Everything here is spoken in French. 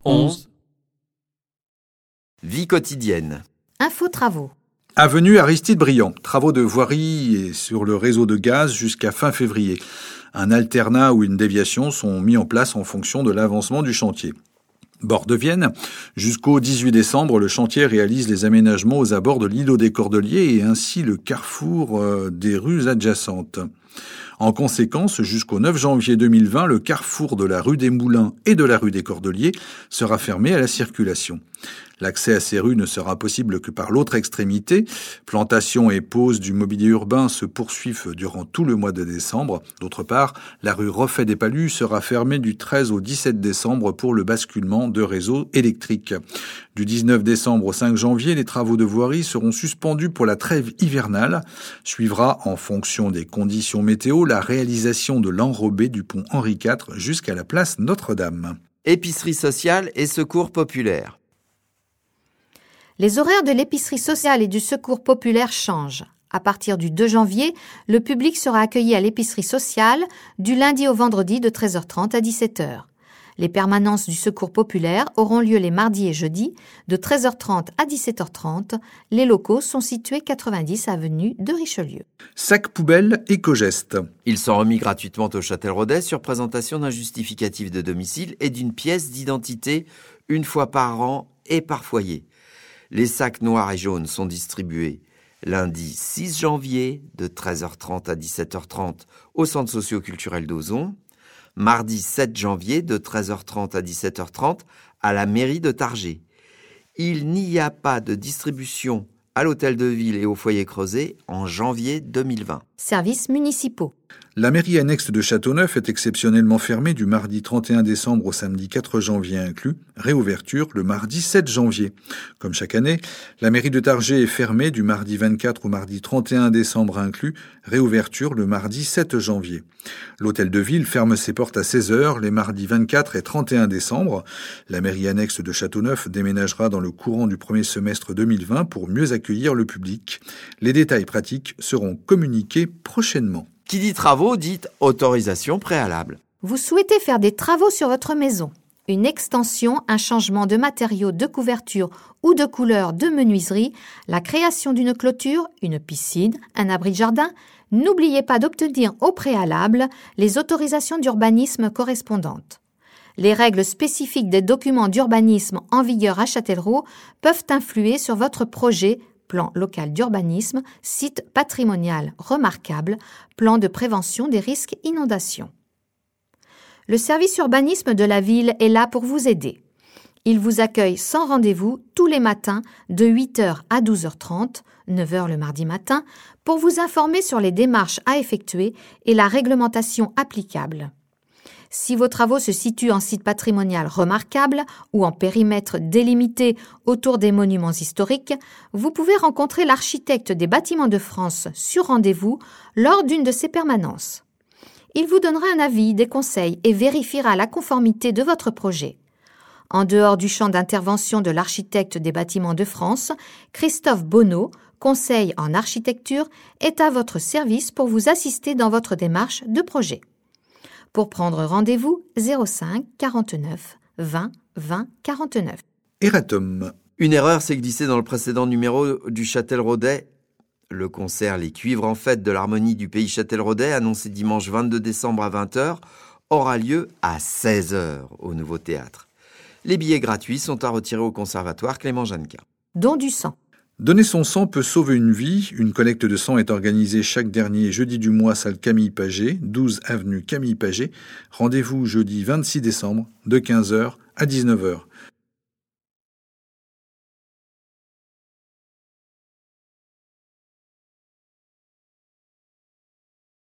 11. Vie quotidienne. Info travaux. Avenue Aristide Briand. Travaux de voirie et sur le réseau de gaz jusqu'à fin février. Un alternat ou une déviation sont mis en place en fonction de l'avancement du chantier. Bord de Vienne. Jusqu'au 18 décembre, le chantier réalise les aménagements aux abords de l'îlot des Cordeliers et ainsi le carrefour des rues adjacentes. En conséquence, jusqu'au 9 janvier 2020, le carrefour de la rue des Moulins et de la rue des Cordeliers sera fermé à la circulation. L'accès à ces rues ne sera possible que par l'autre extrémité. Plantation et pose du mobilier urbain se poursuivent durant tout le mois de décembre. D'autre part, la rue Refait des Palus sera fermée du 13 au 17 décembre pour le basculement de réseaux électriques. Du 19 décembre au 5 janvier, les travaux de voirie seront suspendus pour la trêve hivernale. Suivra, en fonction des conditions météo, la réalisation de l'enrobé du pont Henri IV jusqu'à la place Notre-Dame. Épicerie sociale et secours populaire. Les horaires de l'épicerie sociale et du secours populaire changent. À partir du 2 janvier, le public sera accueilli à l'épicerie sociale du lundi au vendredi de 13h30 à 17h. Les permanences du secours populaire auront lieu les mardis et jeudis de 13h30 à 17h30. Les locaux sont situés 90 avenue de Richelieu. Sac poubelle éco-geste. Ils sont remis gratuitement au Châtelleraudais sur présentation d'un justificatif de domicile et d'une pièce d'identité une fois par an et par foyer. Les sacs noirs et jaunes sont distribués lundi 6 janvier de 13h30 à 17h30 au centre socio-culturel d'Ozon, mardi 7 janvier de 13h30 à 17h30 à la mairie de Targé. Il n'y a pas de distribution à l'hôtel de ville et au foyer Creuset en janvier 2020. Services municipaux. La mairie annexe de Châteauneuf est exceptionnellement fermée du mardi 31 décembre au samedi 4 janvier inclus, réouverture le mardi 7 janvier. Comme chaque année, la mairie de Targé est fermée du mardi 24 au mardi 31 décembre inclus, réouverture le mardi 7 janvier. L'hôtel de ville ferme ses portes à 16h les mardis 24 et 31 décembre. La mairie annexe de Châteauneuf déménagera dans le courant du premier semestre 2020 pour mieux accueillir le public. Les détails pratiques seront communiqués prochainement. Qui dit travaux dit autorisation préalable. Vous souhaitez faire des travaux sur votre maison, une extension, un changement de matériaux, de couverture ou de couleur de menuiserie, la création d'une clôture, une piscine, un abri de jardin. N'oubliez pas d'obtenir au préalable les autorisations d'urbanisme correspondantes. Les règles spécifiques des documents d'urbanisme en vigueur à Châtellerault peuvent influer sur votre projet, plan local d'urbanisme, site patrimonial remarquable, plan de prévention des risques inondations. Le service urbanisme de la ville est là pour vous aider. Il vous accueille sans rendez-vous tous les matins de 8h à 12h30, 9h le mardi matin, pour vous informer sur les démarches à effectuer et la réglementation applicable. Si vos travaux se situent en site patrimonial remarquable ou en périmètre délimité autour des monuments historiques, vous pouvez rencontrer l'architecte des Bâtiments de France sur rendez-vous lors d'une de ces permanences. Il vous donnera un avis, des conseils et vérifiera la conformité de votre projet. En dehors du champ d'intervention de l'architecte des Bâtiments de France, Christophe Bonneau, conseil en architecture, est à votre service pour vous assister dans votre démarche de projet. Pour prendre rendez-vous, 05 49 20 20 49. Eratom. Une erreur s'est glissée dans le précédent numéro du Châtelleraudais. Le concert Les Cuivres en fête de l'harmonie du pays Châtelleraudais, annoncé dimanche 22 décembre à 20h, aura lieu à 16h au Nouveau Théâtre. Les billets gratuits sont à retirer au conservatoire Clément Jeannequin. Don du sang. Donner son sang peut sauver une vie. Une collecte de sang est organisée chaque dernier jeudi du mois, salle Camille Paget, 12 avenue Camille Paget. Rendez-vous jeudi 26 décembre de 15h à 19h.